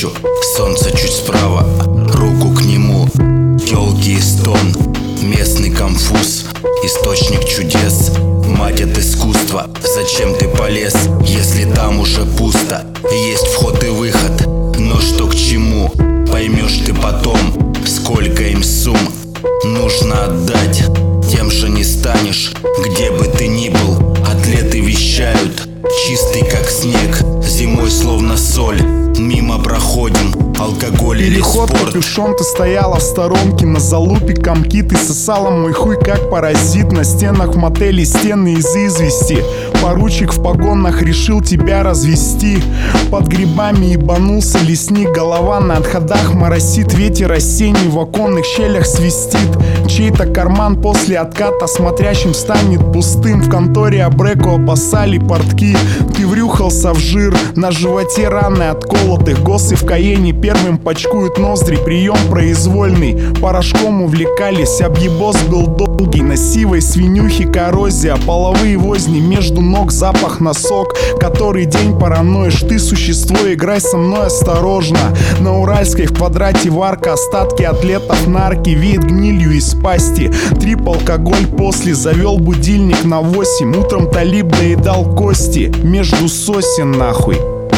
навстречу, солнце чуть справа, руку к нему. Тёлки и стон, местный конфуз, источник чудес, мать от искусства. Зачем ты полез, если там уже пусто? Есть вход и выход, но что к чему? Поймешь ты потом, сколько им сумм нужно отдать. Тем же не станешь, где бы ты ни был. Атлеты вещают, чистый как снег, зимой словно соль. Мимо проходим, алкоголь или переход спорт. капюшон, ты стояла в сторонке. На залупе комки, ты сосала мой хуй как паразит. На стенах в мотеле стены из извести. Поручик в погонах решил тебя развести. Под грибами ебанулся лесник. Голова на отходах моросит, ветер осенний в оконных щелях свистит. Чей-то карман после отката смотрящим станет пустым. В конторе Абреко опасали портки. Ты врюхался в жир, на животе раны от колотых. Госы в Каене первым почкуют ноздри. Прием произвольный, порошком увлекались. Объебос был долгий, на сивой свинюхе коррозия. Половые возни, между ног запах носок. Который день параноишь, ты существо, играй со мной осторожно. На Уральской в квадрате варка, остатки атлетов нарки. Веет гнилью из пасти. Трип алкоголь после, завел будильник на 8. Утром талиб доедал кости между сосен нахуй.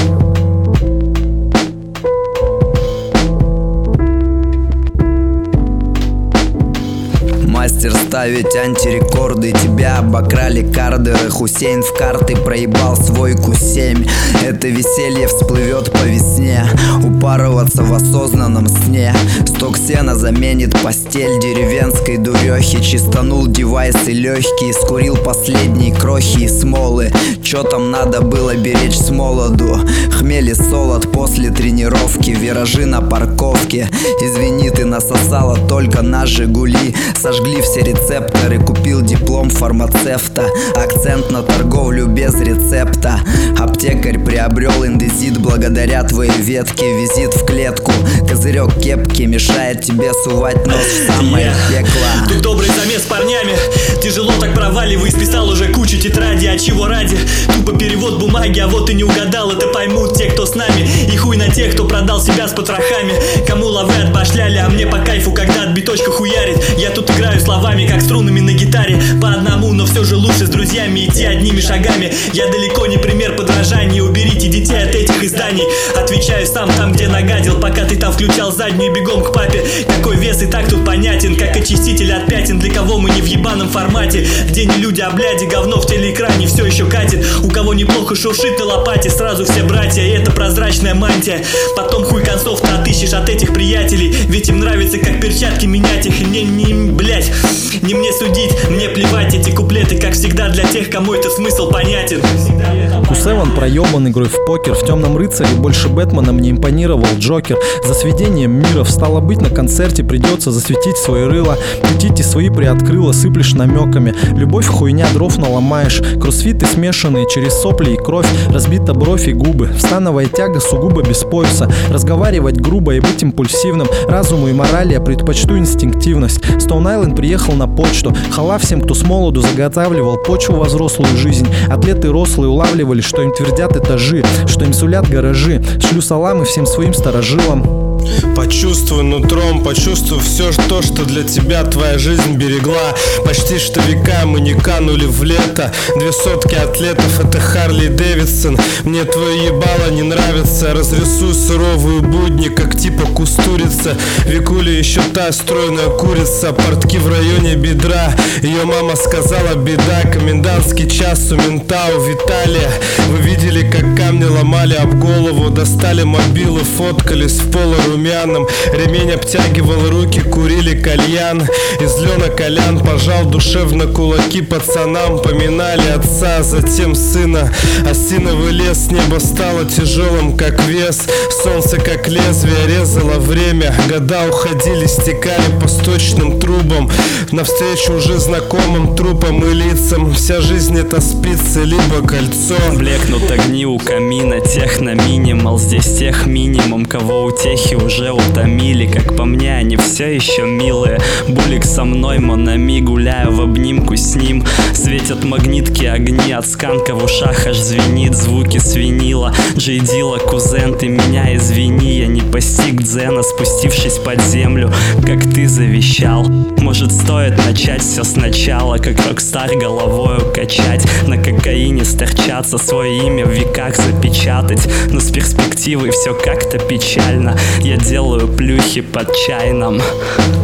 Мастер ставить антирекорды, тебя обокрали кардеры. Хусейн в карты проебал свой Q7. Это веселье всплывет по весне, упарываться в осознанном сне. Сток сена заменит постель деревенской дурехи. Чистанул девайсы легкие, скурил последние крохи и смолы. Чё там надо было беречь с молоду? Хмель и солод после тренировки, виражи на парковке. Извини, ты насосала только на Жигули. Сожгли все рецепторы, купил диплом фармацевта. Акцент на торговлю без рецепта. Аптекарь приобрел индезит благодаря твоей ветке. Визит в клетку, козырек кепки мешает тебе сувать нос в самое пекло. Тут добрый замес с парнями, тяжело так проваливай. Списал уже кучу тетради, а чего ради? Тупо перевод бумаги, а вот и не угадал. Это поймут те, кто с нами, и хуй на тех, кто продал себя с потрохами. Кому лавы отбашляли, а мне по кайфу, когда отбиточка хуярит. Я тут играю словами, как струнами на гитаре. По одному, но все же лучше с друзьями идти одними шагами. Я далеко не пример подражания. Уберите детей от этих изданий. Отвечаю сам там, где нагадил, пока ты там включал заднюю бегом к папе. Какой вес и так тут понятен, как очиститель от пятен. Для кого мы не в ебаном формате, где не люди, а бляди, говно в телеэкране все еще катит. У кого неплохо шуршит на лопате, сразу все братья, и это прозрачная мантия. Потом хуй концов-то отыщешь от этих приятелей, ведь им нравится как перчатки менять их. И блять, не мне судить, мне плевать. Эти куплеты, как всегда, для тех, кому этот смысл понятен. Q7 проебан игрой в покер. В Темном рыцаре больше Бэтмена мне импонировал Джокер. За сведением миров, стало быть, на концерте придется засветить свои рыла. Петити свои приоткрыла, сыплешь намеками. Любовь хуйня, дров наломаешь. Кроссфиты смешанные через сопли и кровь. Разбита бровь и губы. Встановая тяга сугубо без пояса. Разговаривать грубо и быть импульсивным. Разуму и морали я предпочту инстинктивность. Stone Island приехал на почту. Хала всем, кто с молоду заготавливал почву во взрослую жизнь. Атлеты рослые улавливали, что им твердят этажи, что им сулят гаражи. Шлю саламы всем своим старожилам. Почувствуй нутром, почувствуй все то, что для тебя твоя жизнь берегла. Почти что века мы не канули в лето. 200 атлетов, это Харли Дэвидсон. Мне твое ебало не нравится. Разрисуй суровые будни, как типа Кустурица. Викуля еще та стройная курица. Портки в районе бедра. Ее мама сказала беда. Комендантский час у мента, у Виталия. Вы видели, как камни ломали об голову. Достали мобилы, фоткались в полурумяном. Ремень обтягивал руки, курили кальян. Из Лена Колян пожал душевно кулаки пацанам. Поминали отца, затем сына. Осиновый лес, небо стало тяжелым, как вес. Солнце, как лезвие, резало летело время, года уходили, стекали по сточным трубам, навстречу уже знакомым трупам и лицам. Вся жизнь это спицы, либо кольцо. Блекнут огни у камина, техно-минимал. Здесь тех минимум, кого утехи уже утомили. Как по мне, они все еще милые. Булик со мной, Монами, гуляю в обнимку с ним. Светят магнитки, огни, от сканка в ушах аж звенит. Звуки свинила, Джейдила, кузен, ты меня извини. Я не постиг дзена, спустившись под землю, как ты завещал. Может, стоит начать все сначала, как рокстар головою качать, на кокаине сторчаться, свое имя в веках запечатать. Но с перспективой все как-то печально. Я делаю плюхи под чайном.